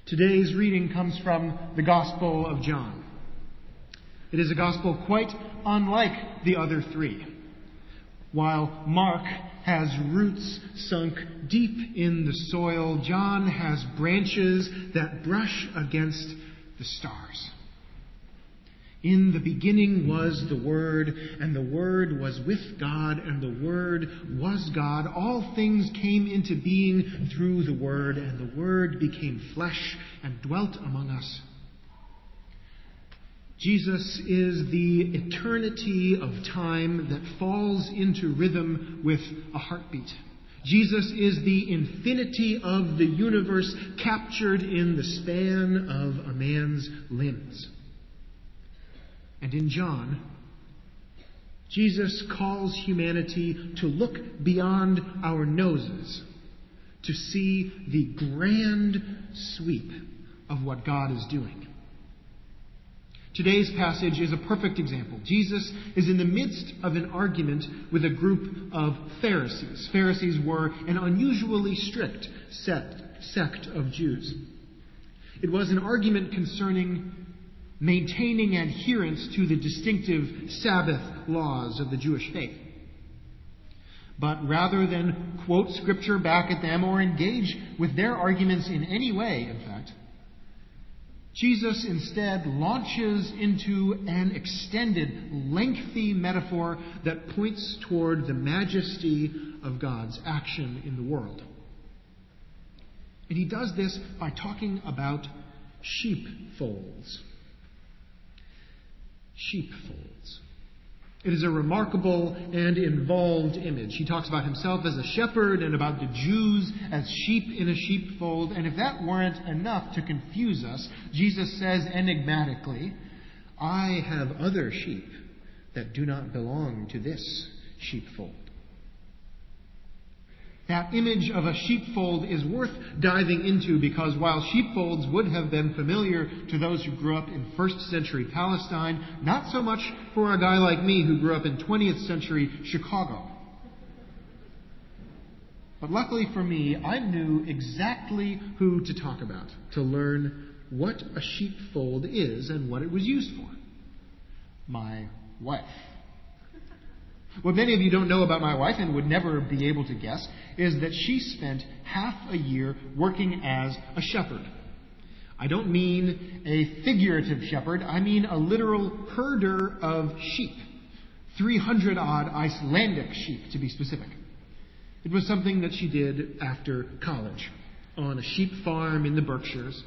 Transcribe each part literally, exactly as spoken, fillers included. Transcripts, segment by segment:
Today's reading comes from the Gospel of John. It is a gospel quite unlike the other three. While Mark has roots sunk deep in the soil, John has branches that brush against the stars. In the beginning was the Word, and the Word was with God, and the Word was God. All things came into being through the Word, and the Word became flesh and dwelt among us. Jesus is the eternity of time that falls into rhythm with a heartbeat. Jesus is the infinity of the universe captured in the span of a man's limbs. And in John, Jesus calls humanity to look beyond our noses to see the grand sweep of what God is doing. Today's passage is a perfect example. Jesus is in the midst of an argument with a group of Pharisees. Pharisees were an unusually strict sect, sect of Jews. It was an argument concerning maintaining adherence to the distinctive Sabbath laws of the Jewish faith. But rather than quote Scripture back at them or engage with their arguments in any way, in fact, Jesus instead launches into an extended, lengthy metaphor that points toward the majesty of God's action in the world. And he does this by talking about sheepfolds. Sheepfolds. It is a remarkable and involved image. He talks about himself as a shepherd and about the Jews as sheep in a sheepfold. And if that weren't enough to confuse us, Jesus says enigmatically, I have other sheep that do not belong to this sheepfold. That image of a sheepfold is worth diving into because while sheepfolds would have been familiar to those who grew up in first century Palestine, not so much for a guy like me who grew up in twentieth century Chicago. But luckily for me, I knew exactly who to talk about to learn what a sheepfold is and what it was used for. My wife. What many of you don't know about my wife and would never be able to guess is that she spent half a year working as a shepherd. I don't mean a figurative shepherd. I mean a literal herder of sheep. three hundred odd Icelandic sheep, to be specific. It was something that she did after college on a sheep farm in the Berkshires.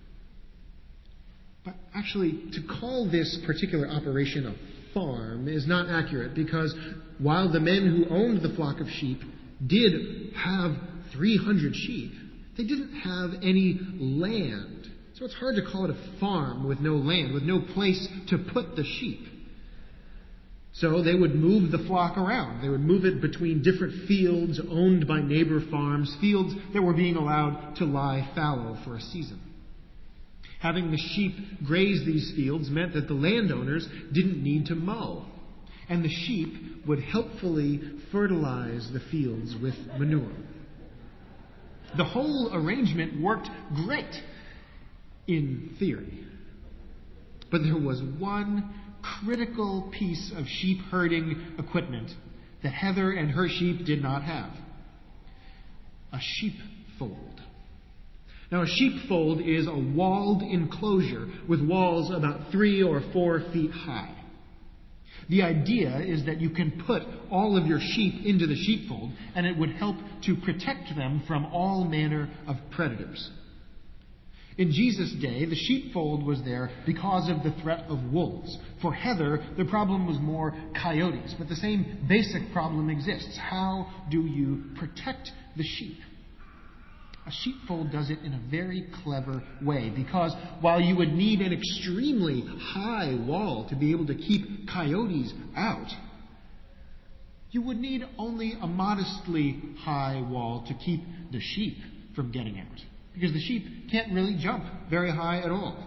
But actually, to call this particular operation a farm is not accurate because while the men who owned the flock of sheep did have three hundred sheep, they didn't have any land. So it's hard to call it a farm with no land, with no place to put the sheep. So they would move the flock around. They would move it between different fields owned by neighbor farms, fields that were being allowed to lie fallow for a season. Having the sheep graze these fields meant that the landowners didn't need to mow, and the sheep would helpfully fertilize the fields with manure. The whole arrangement worked great in theory. But there was one critical piece of sheep herding equipment that Heather and her sheep did not have. A sheepfold. Now, a sheepfold is a walled enclosure with walls about three or four feet high. The idea is that you can put all of your sheep into the sheepfold, and it would help to protect them from all manner of predators. In Jesus' day, the sheepfold was there because of the threat of wolves. For Heather, the problem was more coyotes, but the same basic problem exists. How do you protect the sheep? A sheepfold does it in a very clever way because while you would need an extremely high wall to be able to keep coyotes out, you would need only a modestly high wall to keep the sheep from getting out because the sheep can't really jump very high at all.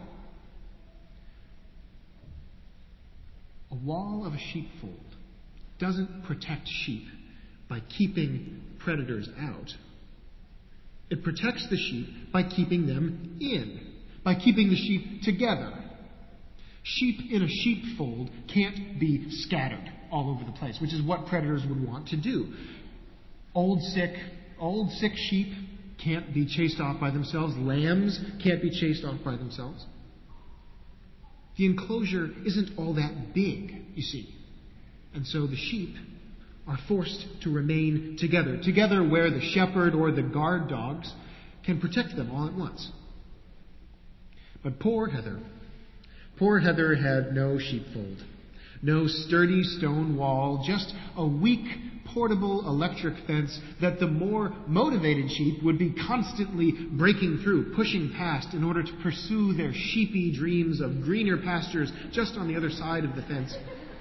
A wall of a sheepfold doesn't protect sheep by keeping predators out. It protects the sheep by keeping them in, by keeping the sheep together. Sheep in a sheepfold can't be scattered all over the place, which is what predators would want to do. Old sick, old sick sheep can't be chased off by themselves. Lambs can't be chased off by themselves. The enclosure isn't all that big, you see. And so the sheep are forced to remain together, together where the shepherd or the guard dogs can protect them all at once. But poor Heather, poor Heather had no sheepfold, no sturdy stone wall, just a weak, portable electric fence that the more motivated sheep would be constantly breaking through, pushing past in order to pursue their sheepy dreams of greener pastures just on the other side of the fence.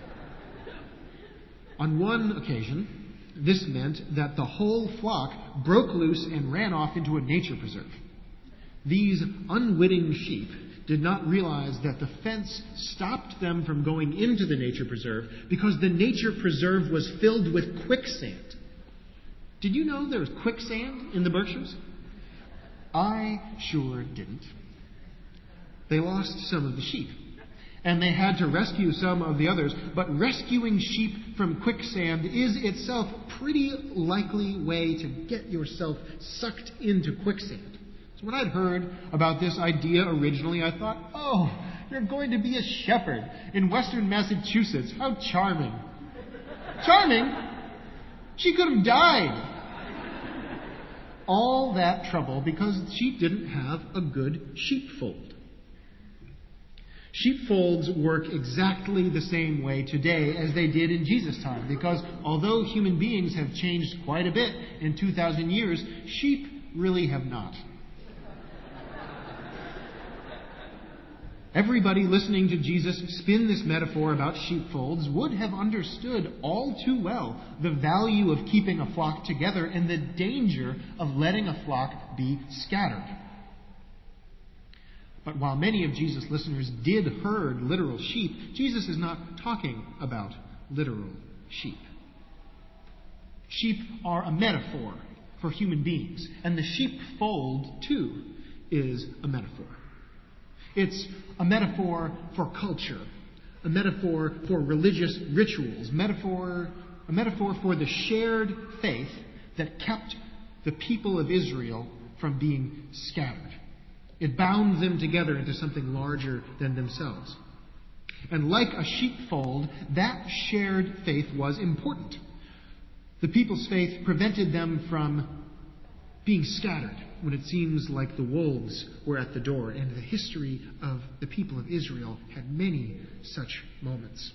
On one occasion, this meant that the whole flock broke loose and ran off into a nature preserve. These unwitting sheep did not realize that the fence stopped them from going into the nature preserve because the nature preserve was filled with quicksand. Did you know there was quicksand in the Berkshires? I sure didn't. They lost some of the sheep, and they had to rescue some of the others, but rescuing sheep from quicksand is itself a pretty likely way to get yourself sucked into quicksand. When I'd heard about this idea originally, I thought, oh, you're going to be a shepherd in western Massachusetts. How charming. Charming? She could have died. All that trouble because she didn't have a good sheepfold. Sheepfolds work exactly the same way today as they did in Jesus' time, because although human beings have changed quite a bit in two thousand years, sheep really have not. Everybody listening to Jesus spin this metaphor about sheepfolds would have understood all too well the value of keeping a flock together and the danger of letting a flock be scattered. But while many of Jesus' listeners did herd literal sheep, Jesus is not talking about literal sheep. Sheep are a metaphor for human beings, and the sheepfold, too, is a metaphor. It's a metaphor for culture, a metaphor for religious rituals, metaphor, a metaphor for the shared faith that kept the people of Israel from being scattered. It bound them together into something larger than themselves. And like a sheepfold, that shared faith was important. The people's faith prevented them from being scattered when it seems like the wolves were at the door. And the history of the people of Israel had many such moments.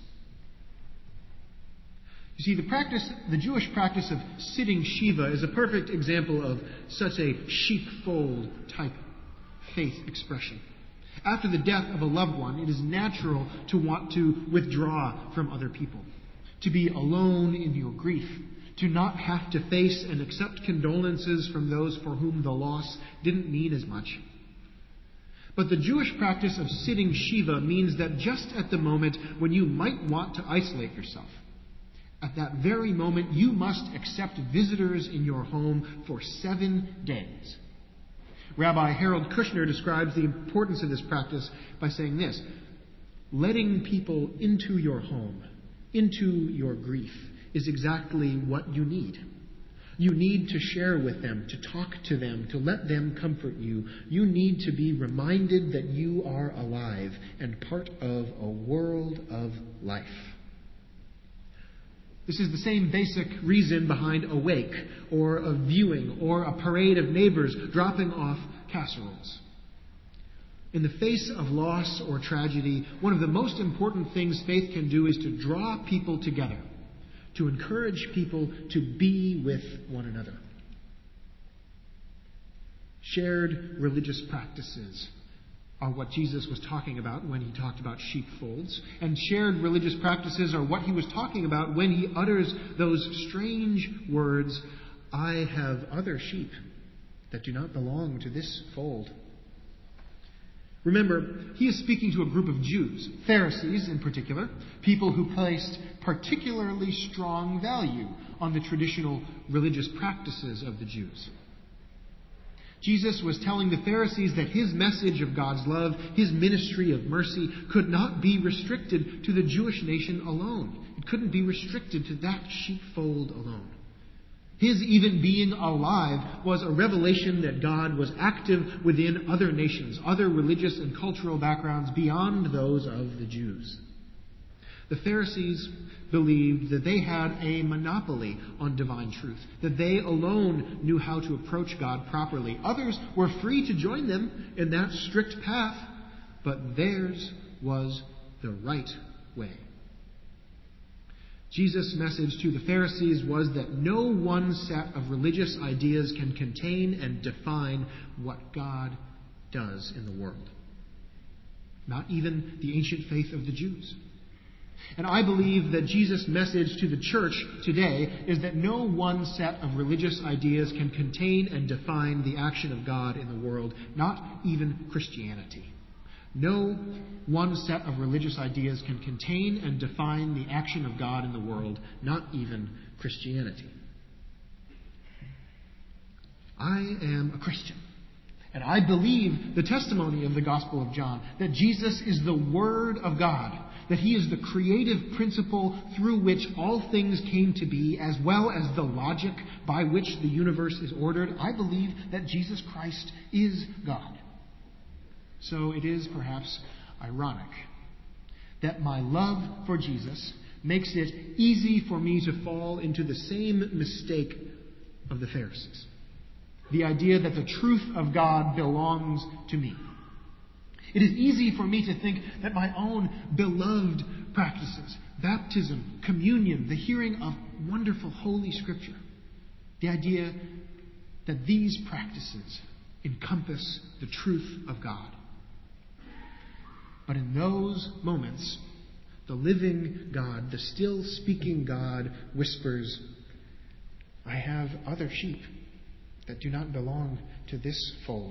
You see, the practice, the Jewish practice of sitting Shiva is a perfect example of such a sheepfold type faith expression. After the death of a loved one, it is natural to want to withdraw from other people, to be alone in your grief, to not have to face and accept condolences from those for whom the loss didn't mean as much. But the Jewish practice of sitting Shiva means that just at the moment when you might want to isolate yourself, at that very moment you must accept visitors in your home for seven days. Rabbi Harold Kushner describes the importance of this practice by saying this: letting people into your home, into your grief, is exactly what you need. You need to share with them, to talk to them, to let them comfort you. You need to be reminded that you are alive and part of a world of life. This is the same basic reason behind a wake, or a viewing, or a parade of neighbors dropping off casseroles. In the face of loss or tragedy, one of the most important things faith can do is to draw people together, to encourage people to be with one another. Shared religious practices are what Jesus was talking about when he talked about sheepfolds. And shared religious practices are what he was talking about when he utters those strange words, "I have other sheep that do not belong to this fold." Remember, he is speaking to a group of Jews, Pharisees in particular, people who placed particularly strong value on the traditional religious practices of the Jews. Jesus was telling the Pharisees that his message of God's love, his ministry of mercy, could not be restricted to the Jewish nation alone. It couldn't be restricted to that sheepfold alone. His even being alive was a revelation that God was active within other nations, other religious and cultural backgrounds beyond those of the Jews. The Pharisees believed that they had a monopoly on divine truth, that they alone knew how to approach God properly. Others were free to join them in that strict path, but theirs was the right way. Jesus' message to the Pharisees was that no one set of religious ideas can contain and define what God does in the world. Not even the ancient faith of the Jews. And I believe that Jesus' message to the church today is that no one set of religious ideas can contain and define the action of God in the world, not even Christianity. No one set of religious ideas can contain and define the action of God in the world, not even Christianity. I am a Christian, and I believe the testimony of the Gospel of John, that Jesus is the Word of God, that he is the creative principle through which all things came to be, as well as the logic by which the universe is ordered. I believe that Jesus Christ is God. So it is perhaps ironic that my love for Jesus makes it easy for me to fall into the same mistake of the Pharisees. The idea that the truth of God belongs to me. It is easy for me to think that my own beloved practices, baptism, communion, the hearing of wonderful Holy Scripture, the idea that these practices encompass the truth of God. But in those moments, the living God, the still speaking God, whispers, I have other sheep that do not belong to this fold.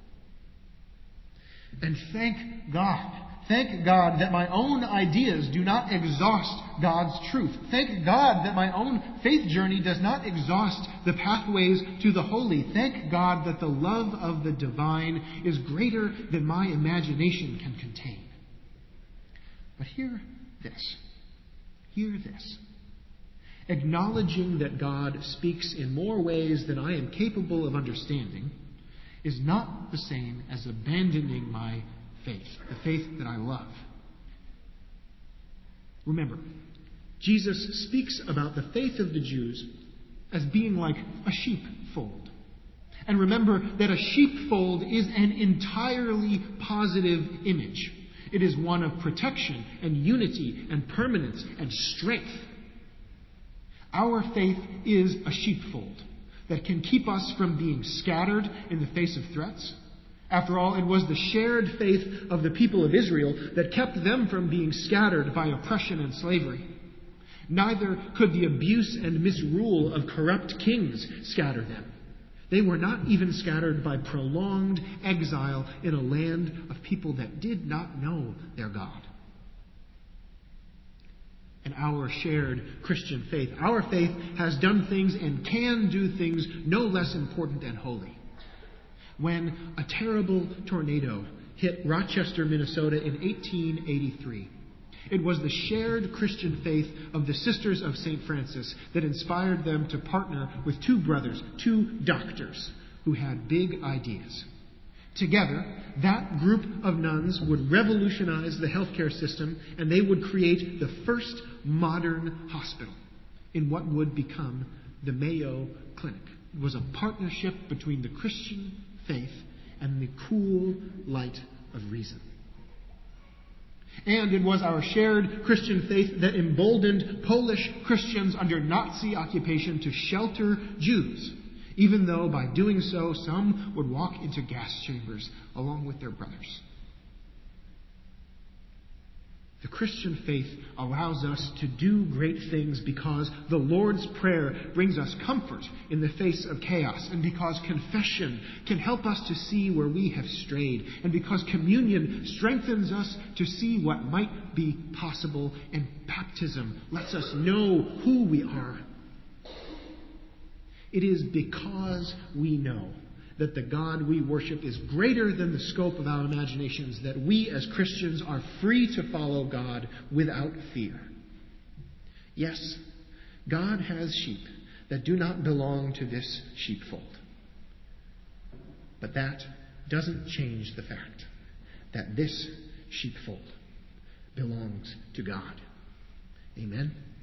And thank God, thank God that my own ideas do not exhaust God's truth. Thank God that my own faith journey does not exhaust the pathways to the holy. Thank God that the love of the divine is greater than my imagination can contain. But hear this. Hear this. Acknowledging that God speaks in more ways than I am capable of understanding is not the same as abandoning my faith, the faith that I love. Remember, Jesus speaks about the faith of the Jews as being like a sheepfold. And remember that a sheepfold is an entirely positive image. It is one of protection and unity and permanence and strength. Our faith is a sheepfold that can keep us from being scattered in the face of threats. After all, it was the shared faith of the people of Israel that kept them from being scattered by oppression and slavery. Neither could the abuse and misrule of corrupt kings scatter them. They were not even scattered by prolonged exile in a land of people that did not know their God. And our shared Christian faith, our faith has done things and can do things no less important and holy. When a terrible tornado hit Rochester, Minnesota in eighteen eighty-three, it was the shared Christian faith of the Sisters of Saint Francis that inspired them to partner with two brothers, two doctors, who had big ideas. Together, that group of nuns would revolutionize the healthcare system, and they would create the first modern hospital in what would become the Mayo Clinic. It was a partnership between the Christian faith and the cool light of reason. And it was our shared Christian faith that emboldened Polish Christians under Nazi occupation to shelter Jews, even though by doing so some would walk into gas chambers along with their brothers. The Christian faith allows us to do great things because the Lord's Prayer brings us comfort in the face of chaos, and because confession can help us to see where we have strayed, and because communion strengthens us to see what might be possible, and baptism lets us know who we are. It is because we know that the God we worship is greater than the scope of our imaginations, that we as Christians are free to follow God without fear. Yes, God has sheep that do not belong to this sheepfold. But that doesn't change the fact that this sheepfold belongs to God. Amen?